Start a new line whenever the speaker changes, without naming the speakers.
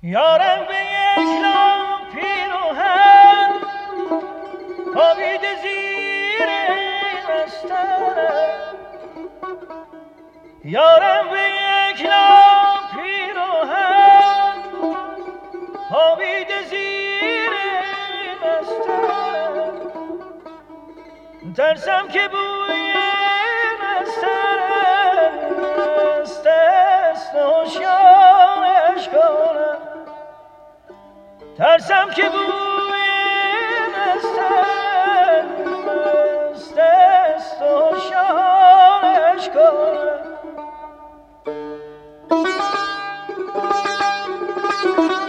یارم به یک لام پیراهن خوابیده زیر بسترم، یارم به یک لام پیراهن خوابیده زیر بسترم، ترسم که بوی بسترم است هوشیارش کنم، ترسم که بوی بسترم است هوشیارش کنم.